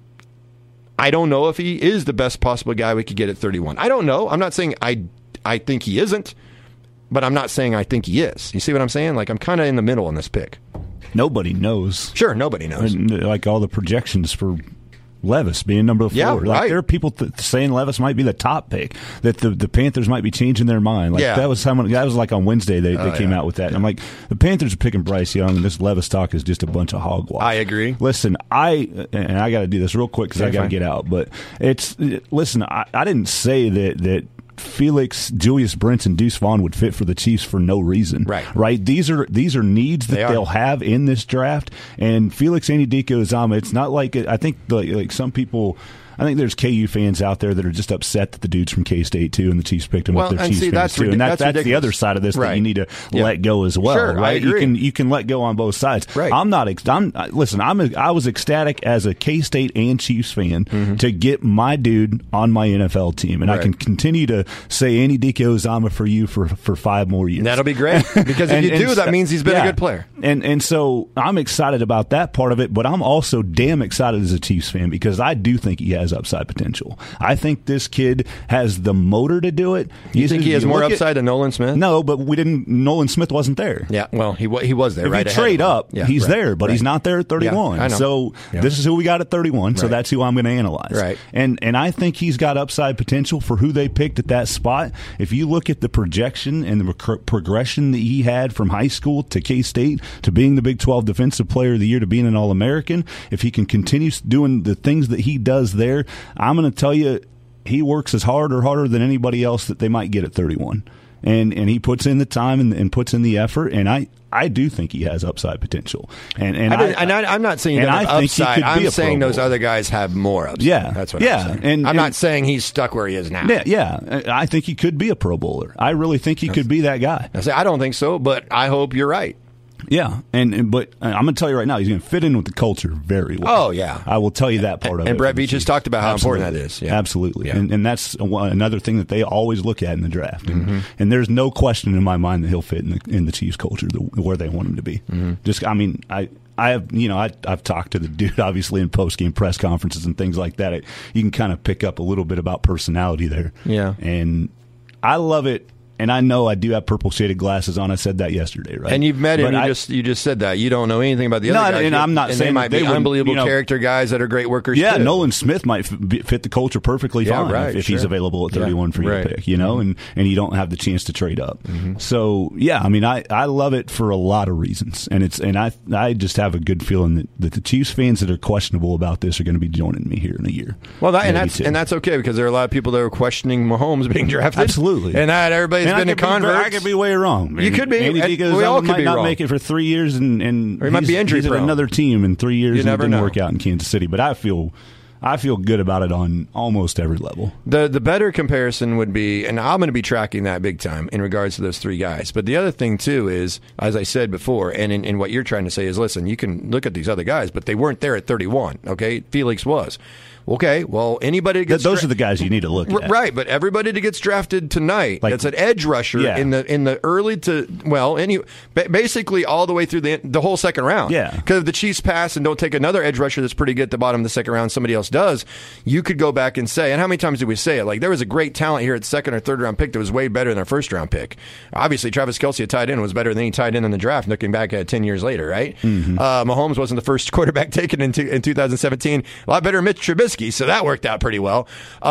I don't know if he is the best possible guy we could get at 31. I don't know. I'm not saying I think he isn't, but I'm not saying I think he is. You see what I'm saying? Like, I'm kind of in the middle on this pick. Nobody knows. Sure, nobody knows. Like all the projections for Levis being number 4. Yeah, like right. There are people saying Levis might be the top pick, that the Panthers might be changing their mind. Like that was like on Wednesday they came out with that. And I'm like, the Panthers are picking Bryce Young, and this Levis talk is just a bunch of hogwash. I agree. Listen, I got to do this real quick because I got to get out. But I didn't say that Felix, Julius Brents, and Deuce Vaughn would fit for the Chiefs for no reason. Right. These are needs that they'll have in this draft. And Felix Anudike-Uzomah, it's not like I think like some people. I think there's KU fans out there that are just upset that the dude's from K-State too, and the Chiefs picked him up. They're Chiefs fans too, and that's the other side of this that you need to let go as well. Sure, right? You can let go on both sides. Right. I was ecstatic as a K-State and Chiefs fan to get my dude on my NFL team, and I can continue to say Anudike-Uzomah for you for 5 more years. That'll be great because if you do, that means he's been a good player. And so I'm excited about that part of it, but I'm also damn excited as a Chiefs fan because I do think he has upside potential. I think this kid has the motor to do it. You think he has more upside than Nolan Smith? No, but Nolan Smith wasn't there. Yeah, well, he was there. If you trade up, he's there, but he's not there at 31. I know. So this is who we got at 31. So that's who I'm going to analyze. Right. And I think he's got upside potential for who they picked at that spot. If you look at the projection and the progression that he had from high school to K-State to being the Big 12 Defensive Player of the Year to being an All-American, if he can continue doing the things that he does there, I'm going to tell you, he works as hard or harder than anybody else that they might get at 31. And he puts in the time and puts in the effort, and I do think he has upside potential. I'm not saying that upside. I'm saying those other guys have more upside. Yeah, that's what I'm saying. And I'm not saying he's stuck where he is now. Yeah. I think he could be a Pro Bowler. I really think he could be that guy. I don't think so, but I hope you're right. Yeah, but I'm going to tell you right now, he's going to fit in with the culture very well. Oh, yeah. I will tell you that part of it. And Brett Veach has talked about how important that is. Yeah. Absolutely. Yeah. And that's another thing that they always look at in the draft. And there's no question in my mind that he'll fit in the Chiefs culture where they want him to be. I've talked to the dude, obviously, in post-game press conferences and things like that. You can kind of pick up a little bit about personality there. Yeah. And I love it. and I know I do have purple shaded glasses on. I said that yesterday, right? And you've met him. But You just said that. You don't know anything about the other guys. And I'm not and saying they might be unbelievable character guys that are great workers. Yeah, too. Nolan Smith might fit the culture perfectly fine if he's available at 31 for you to pick, and you don't have the chance to trade up. So yeah, I mean, I love it for a lot of reasons, and I just have a good feeling that the Chiefs fans that are questionable about this are going to be joining me here in a year. Well, that's okay, because there are a lot of people that are questioning Mahomes being drafted. Absolutely, and not everybody's been a convert. I could be way wrong. You could be. Andy Diaz might not make it for 3 years, and or he might be injury prone. prone. Another team in 3 years. You never didn't know. work out in Kansas City, but I feel good about it on almost every level. The better comparison would be, and I'm going to be tracking that big time in regards to those 3 guys. But the other thing, too, is, as I said before, and in what you're trying to say is, listen, you can look at these other guys, but they weren't there at 31, okay? Felix was. Okay, well, anybody gets those are the guys you need to look at, right? But everybody that gets drafted tonight, that's an edge rusher in the early to basically all the way through the whole second round. Yeah, because if the Chiefs pass and don't take another edge rusher that's pretty good at the bottom of the second round, somebody else does. You could go back and say, and how many times did we say it? Like, there was a great talent here at second or third round pick that was way better than our first round pick. Obviously, Travis Kelce at tight end was better than he tight end in the draft. Looking back at 10 years later, right? Mahomes wasn't the first quarterback taken in 2017. A lot better than Mitch Trubisky, so that worked out pretty well.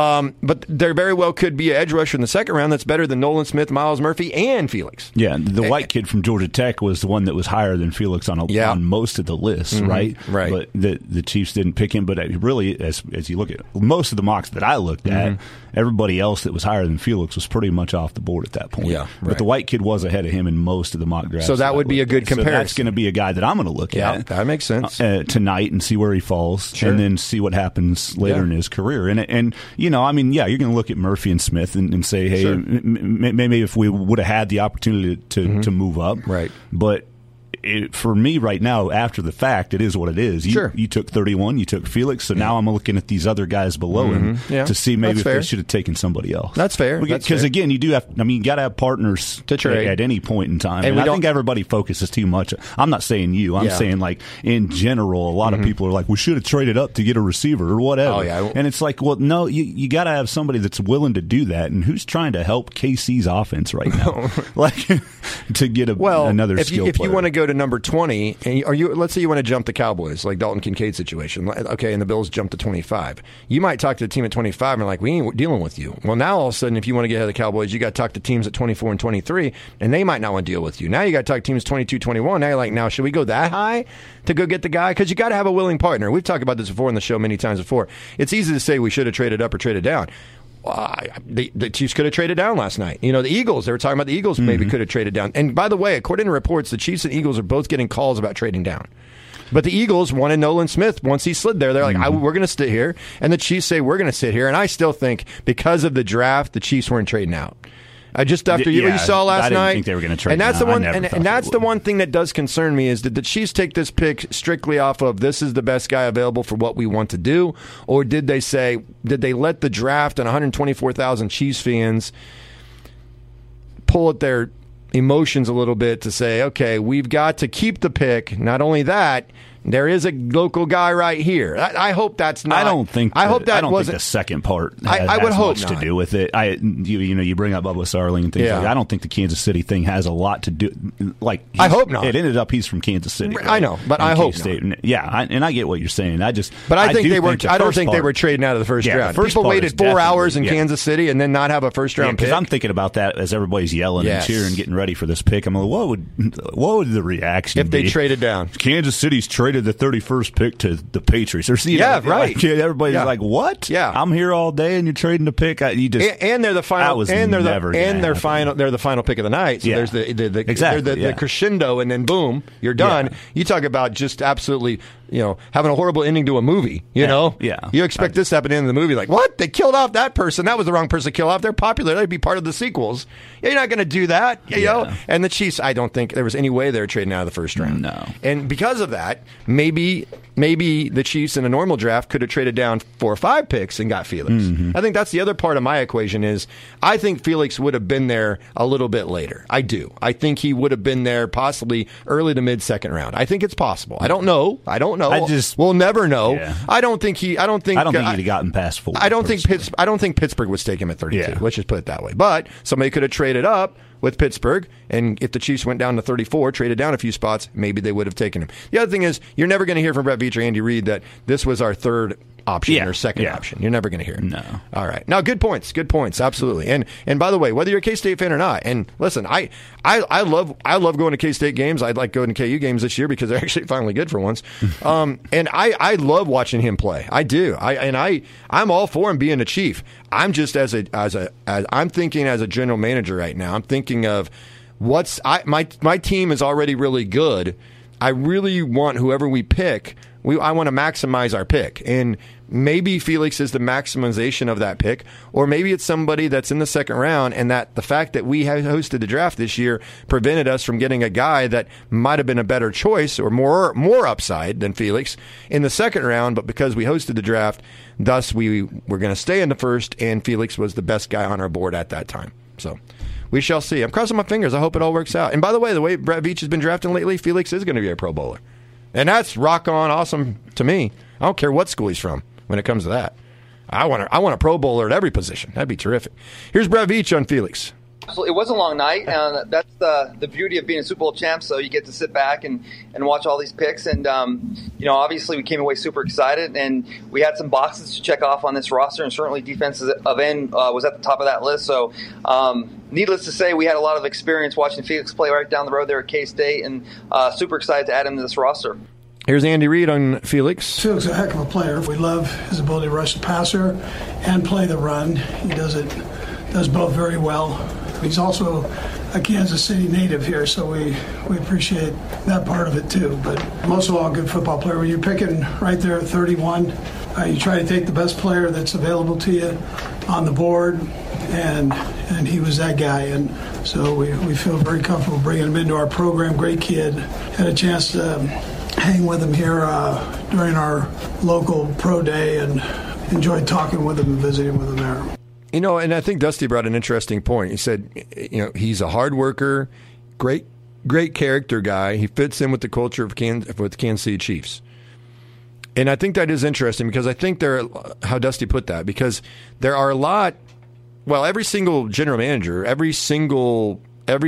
But there very well could be an edge rusher in the second round that's better than Nolan Smith, Miles Murphy, and Felix. Yeah, the white kid from Georgia Tech was the one that was higher than Felix on most of the lists, right? Right. But the Chiefs didn't pick him. But really, as you look at most of the mocks that I looked at, everybody else that was higher than Felix was pretty much off the board at that point. Yeah, But the white kid was ahead of him in most of the mock drafts. So that would be a good comparison. So that's going to be a guy that I'm going to look at. That makes sense. Tonight and see where he falls, and then see what happens later in his career. And you're going to look at Murphy and Smith and say, hey, maybe if we would have had the opportunity to move up, right? But for me right now, after the fact, it is what it is. You took 31, you took Felix, so now I'm looking at these other guys below him to see maybe if they should have taken somebody else. That's fair. Because again, you do have. I mean, you got to have partners to trade at any point in time. And I think everybody focuses too much. I'm not saying you. I'm saying, like, in general, a lot of people are like, we should have traded up to get a receiver or whatever. Oh, yeah. And it's like, well, no, you got to have somebody that's willing to do that. And who's trying to help KC's offense right now, like to get another skill player. If you want to go to number 20, and let's say you want to jump the Cowboys, like Dalton Kincaid situation, okay, and the Bills jump to 25. You might talk to the team at 25 and like, we ain't dealing with you. Well, now all of a sudden, if you want to get ahead of the Cowboys, you got to talk to teams at 24 and 23, and they might not want to deal with you. Now you got to talk to teams 22, 21. Now you're like, now should we go that high to go get the guy? Because you got to have a willing partner. We've talked about this before on the show many times before. It's easy to say we should have traded up or traded down. The Chiefs could have traded down last night. The Eagles, they were talking about the Eagles maybe could have traded down. And by the way, according to reports, the Chiefs and Eagles are both getting calls about trading down. But the Eagles wanted Nolan Smith once he slid there. They're like, we're going to sit here. And the Chiefs say, we're going to sit here. And I still think because of the draft, the Chiefs weren't trading out. Just after what you saw last night, I didn't think they were going to trade. And that's the one, and that's the one thing that does concern me is did the Chiefs take this pick strictly off of this is the best guy available for what we want to do, or did they let the draft and 124,000 Chiefs fans pull at their emotions a little bit to say, okay, we've got to keep the pick. Not only that, there is a local guy right here. I hope that's not. I don't think the second part I would has hope much not. to do with it. You bring up Bubba Starling and things like that. I don't think the Kansas City thing has a lot to do. Like, I hope not. It ended up he's from Kansas City. Right? I know, but I hope K-State. not. Yeah, and I get what you're saying. I think they were. I don't think they were trading out of the first round. People waited 4 hours in Kansas City and then not have a first round pick. Because I'm thinking about that as everybody's yelling and cheering, getting ready for this pick. I'm like, what would the reaction if they traded down? Kansas City's traded the 31st pick to the Patriots. Right. Like, everybody's like, "What? Yeah, I'm here all day, and you're trading the pick." And they're the final. They're the final pick of the night. So there's the crescendo, and then boom, you're done. Yeah. You talk about just absolutely, having a horrible ending to a movie. You expect this to happen in the movie. Like, what? They killed off that person. That was the wrong person to kill off. They're popular. They'd be part of the sequels. You're not going to do that. You know. And the Chiefs, I don't think there was any way they were trading out of the first round. No. And because of that, maybe the Chiefs in a normal draft could have traded down 4 or 5 picks and got Felix. I think that's the other part of my equation is I think Felix would have been there a little bit later. I do. I think he would have been there possibly early to mid second round. I think it's possible. I don't know. I don't won't know. We'll never know. Yeah. I don't think he'd have gotten past 4. I don't think Pittsburgh would stake him at 32. Yeah. Let's just put it that way. But somebody could have traded up with Pittsburgh, and if the Chiefs went down to 34, traded down a few spots, maybe they would have taken him. The other thing is, you're never going to hear from Brett Veach or Andy Reid that this was our third option or second option. You're never going to hear it. No. All right. Now, good points. Absolutely. And by the way, whether you're a K-State fan or not, and listen, I love going to K-State games. I'd like going to KU games this year because they're actually finally good for once. And I love watching him play. I do. I'm all for him being a Chief. I'm just I'm thinking as a general manager right now. I'm thinking of my team is already really good. I really want whoever we pick. I want to maximize our pick, and maybe Felix is the maximization of that pick, or maybe it's somebody that's in the second round, and that the fact that we hosted the draft this year prevented us from getting a guy that might have been a better choice or more upside than Felix in the second round, but because we hosted the draft, thus we were going to stay in the first, and Felix was the best guy on our board at that time. So we shall see. I'm crossing my fingers. I hope it all works out. And by the way Brett Veach has been drafting lately, Felix is going to be a Pro Bowler. And that's rock on awesome to me. I don't care what school he's from when it comes to that. I want a Pro Bowler at every position. That'd be terrific. Here's Brett Veach on Felix. So it was a long night, and that's the beauty of being a Super Bowl champ. So you get to sit back and watch all these picks. And, obviously we came away super excited, and we had some boxes to check off on this roster, and certainly defensive end was at the top of that list. So needless to say, we had a lot of experience watching Felix play right down the road there at K-State, and super excited to add him to this roster. Here's Andy Reid on Felix. Felix is a heck of a player. We love his ability to rush the passer and play the run. He does both very well. He's also a Kansas City native here, so we appreciate that part of it too. But most of all, a good football player. When you're picking right there at 31, you try to take the best player that's available to you on the board, and he was that guy. And so we feel very comfortable bringing him into our program. Great kid. Had a chance to hang with him here during our local pro day and enjoyed talking with him and visiting with him there. And I think Dusty brought an interesting point. He said, he's a hard worker, great character guy. He fits in with the culture with the Kansas City Chiefs. And I think that is interesting because I think how Dusty put that, because there are a lot, every single general manager, every single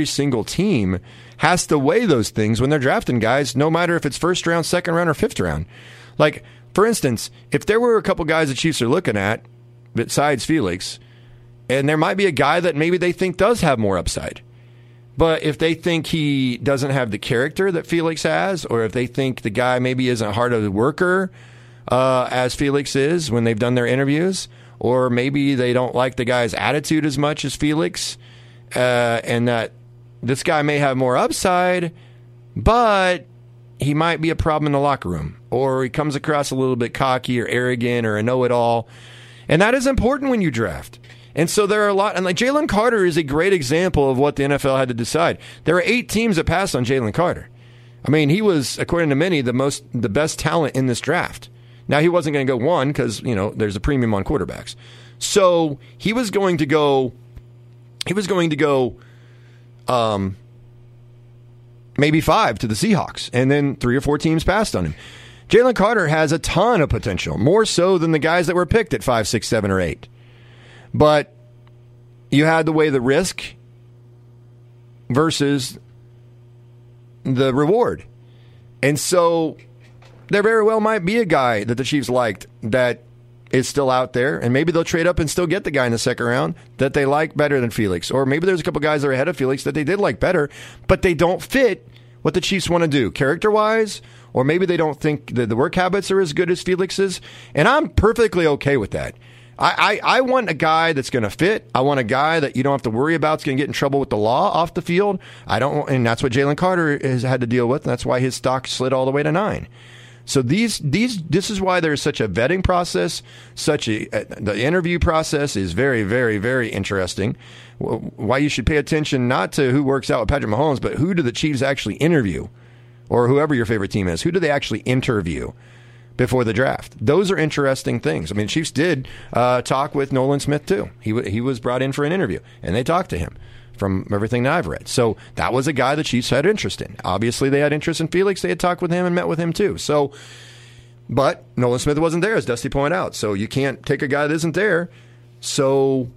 team has to weigh those things when they're drafting guys, no matter if it's first round, second round, or fifth round. Like, for instance, if there were a couple guys the Chiefs are looking at besides Felix, and there might be a guy that maybe they think does have more upside. But if they think he doesn't have the character that Felix has, or if they think the guy maybe isn't a hard worker as Felix is when they've done their interviews, or maybe they don't like the guy's attitude as much as Felix, and that this guy may have more upside, but he might be a problem in the locker room, or he comes across a little bit cocky or arrogant or a know-it-all. And that is important when you draft. And so there are a lot, and like Jalen Carter is a great example of what the NFL had to decide. There are 8 teams that passed on Jalen Carter. I mean, he was, according to many, the best talent in this draft. Now, he wasn't going to go 1 because, there's a premium on quarterbacks. So he was going to go maybe 5 to the Seahawks, and then 3 or 4 teams passed on him. Jalen Carter has a ton of potential, more so than the guys that were picked at 5, 6, 7, or 8. But you had to weigh the risk versus the reward. And so there very well might be a guy that the Chiefs liked that is still out there, and maybe they'll trade up and still get the guy in the second round that they like better than Felix. Or maybe there's a couple guys that are ahead of Felix that they did like better, but they don't fit what the Chiefs want to do character-wise, or maybe they don't think that the work habits are as good as Felix's. And I'm perfectly okay with that. I want a guy that's going to fit. I want a guy that you don't have to worry about is going to get in trouble with the law off the field. And that's what Jalen Carter has had to deal with, and that's why his stock slid all the way to 9. So this is why there's such a vetting process. The interview process is very, very, very interesting. Why you should pay attention not to who works out with Patrick Mahomes, but who do the Chiefs actually interview, or whoever your favorite team is. Who do they actually interview before the draft? Those are interesting things. I mean, Chiefs did talk with Nolan Smith too. He was brought in for an interview, and they talked to him. From everything that I've read. So that was a guy the Chiefs had interest in. Obviously, they had interest in Felix. They had talked with him and met with him too. So But Nolan Smith wasn't there, as Dusty pointed out. So you can't take a guy that isn't there. So,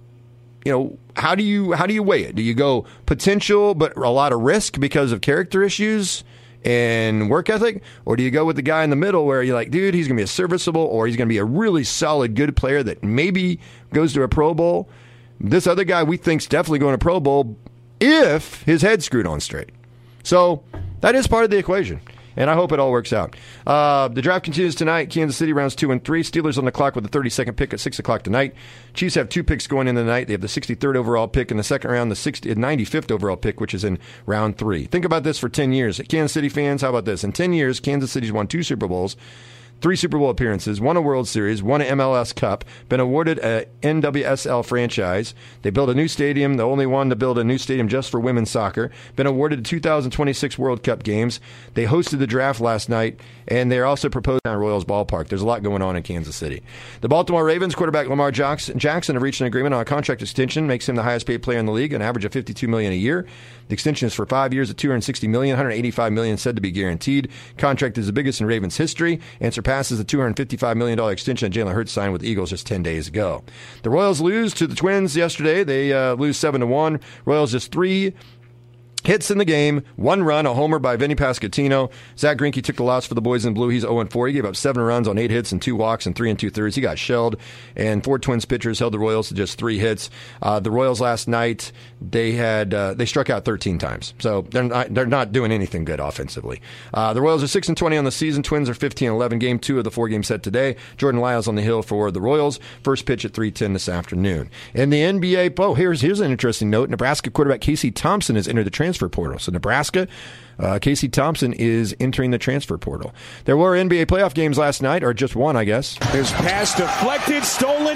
how do you weigh it? Do you go potential but a lot of risk because of character issues and work ethic? Or do you go with the guy in the middle where you're like, dude, he's going to be a serviceable, or he's going to be a really solid, good player that maybe goes to a Pro Bowl? This other guy we think's definitely going to Pro Bowl if his head's screwed on straight. So that is part of the equation, and I hope it all works out. The draft continues tonight. Kansas City rounds 2 and 3. Steelers on the clock with the 32nd pick at 6 o'clock tonight. Chiefs have 2 picks going into the night. They have the 63rd overall pick in the second round, the 95th overall pick, which is in round 3. Think about this for 10 years. Kansas City fans, how about this? In 10 years, Kansas City's won 2 Super Bowls, 3 Super Bowl appearances, won a World Series, won an MLS Cup, been awarded a NWSL franchise. They built a new stadium, the only one to build a new stadium just for women's soccer. Been awarded the 2026 World Cup games. They hosted the draft last night, and they're also proposed on Royals Ballpark. There's a lot going on in Kansas City. The Baltimore Ravens quarterback Lamar Jackson have reached an agreement on a contract extension, makes him the highest paid player in the league, an average of $52 million a year. The extension is for 5 years at $260 million, $185 million said to be guaranteed. Contract is the biggest in Ravens history and surpasses the $255 million extension that Jalen Hurts signed with the Eagles just 10 days ago. The Royals lose to the Twins yesterday. They lose 7-1. Royals just 3 hits in the game, 1 run, a homer by Vinny Pasquantino. Zach Greinke took the loss for the boys in blue. He's 0-4. He gave up 7 runs on 8 hits and 2 walks and 3 2/3. He got shelled, and 4 Twins pitchers held the Royals to just 3 hits. The Royals last night, they struck out 13 times, so they're not doing anything good offensively. The Royals are 6-20 on the season. Twins are 15-11. Game 2 of the 4-game set today. Jordan Lyles on the hill for the Royals. First pitch at 3:10 this afternoon. In the NBA, here's an interesting note. Nebraska quarterback Casey Thompson has entered the transfer portal. So Nebraska, Casey Thompson is entering the transfer portal. There were NBA playoff games last night, or just one, I guess. His pass deflected, stolen.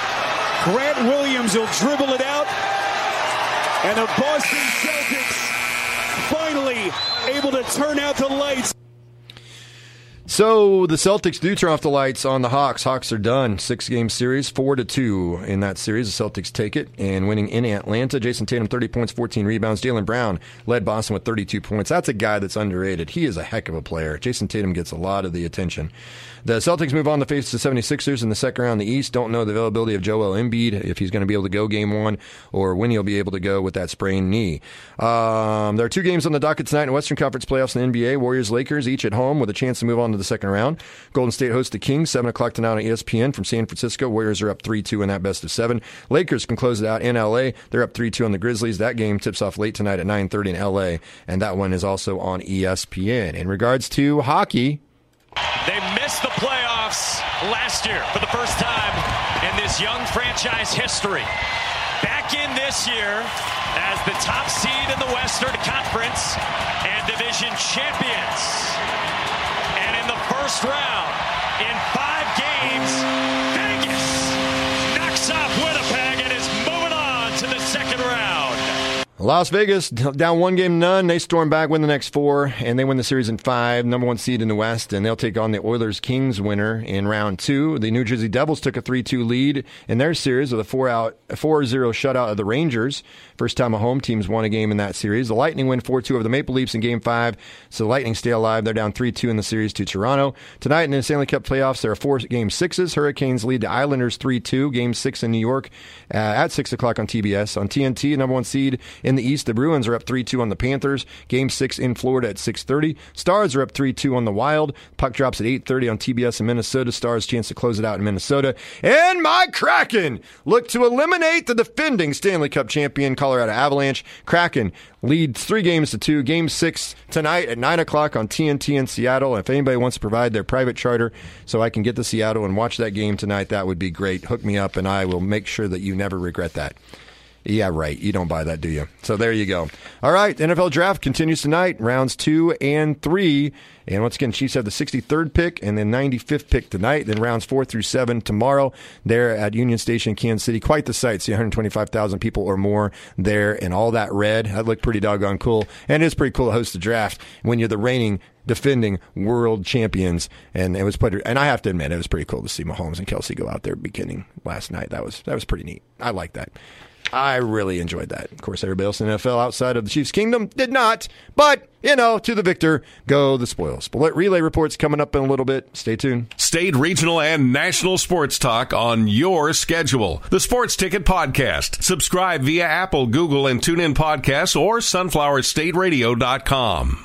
Grant Williams will dribble it out. And the Boston Celtics finally able to turn out the lights. So the Celtics do turn off the lights on the Hawks. Hawks are done. 6-game series, 4-2 in that series. The Celtics take it and winning in Atlanta. Jason Tatum, 30 points, 14 rebounds. Jaylen Brown led Boston with 32 points. That's a guy that's underrated. He is a heck of a player. Jason Tatum gets a lot of the attention. The Celtics move on to face the 76ers in the second round in the East. Don't know the availability of Joel Embiid, if he's going to be able to go game 1 or when he'll be able to go with that sprained knee. There are 2 games on the docket tonight in Western Conference playoffs in the NBA. Warriors-Lakers, each at home with a chance to move on to the second round. Golden State hosts the Kings, 7 o'clock tonight on ESPN from San Francisco. Warriors are up 3-2 in that best of 7. Lakers can close it out in L.A. They're up 3-2 on the Grizzlies. That game tips off late tonight at 9:30 in L.A., and that one is also on ESPN. In regards to hockey, they missed the playoffs last year for the first time in this young franchise history. Back in this year as the top seed in the Western Conference and division champions. And in the first round, in 5 games, Vegas knocks off Winnipeg and is moving on to the second round. Las Vegas down 1-0. They storm back, win the next 4, and they win the series in 5. Number 1 seed in the West, and they'll take on the Oilers-Kings winner in round 2. The New Jersey Devils took a 3-2 lead in their series with a 4-0 shutout of the Rangers. First time a home team's won a game in that series. The Lightning win 4-2 over the Maple Leafs in Game 5, so the Lightning stay alive. They're down 3-2 in the series to Toronto. Tonight in the Stanley Cup playoffs, there are 4 Game 6s. Hurricanes lead the Islanders 3-2. Game 6 in New York at 6 o'clock on TBS. On TNT, number 1 seed in the East, the Bruins are up 3-2 on the Panthers. Game 6 in Florida at 6:30. Stars are up 3-2 on the Wild. Puck drops at 8:30 on TBS in Minnesota. Stars chance to close it out in Minnesota. And my Kraken look to eliminate the defending Stanley Cup champion Colorado Avalanche. Kraken leads 3-2. Game 6 tonight at 9 o'clock on TNT in Seattle. If anybody wants to provide their private charter so I can get to Seattle and watch that game tonight, that would be great. Hook me up and I will make sure that you never regret that. Yeah, right. You don't buy that, do you? So there you go. All right, NFL Draft continues tonight, rounds 2 and 3. And once again, Chiefs have the 63rd pick and then 95th pick tonight. Then rounds 4 through 7 tomorrow. There at Union Station, Kansas City. Quite the sight. See 125,000 people or more there and all that red. That looked pretty doggone cool. And it's pretty cool to host the draft when you're the reigning, defending world champions. And it was and I have to admit, it was pretty cool to see Mahomes and Kelsey go out there beginning last night. That was pretty neat. I like that. I really enjoyed that. Of course, everybody else in the NFL outside of the Chiefs' kingdom did not. But, to the victor go the spoils. But Relay Report's coming up in a little bit. Stay tuned. State, regional, and national sports talk on your schedule. The Sports Ticket Podcast. Subscribe via Apple, Google, and TuneIn Podcasts or sunflowerstateradio.com.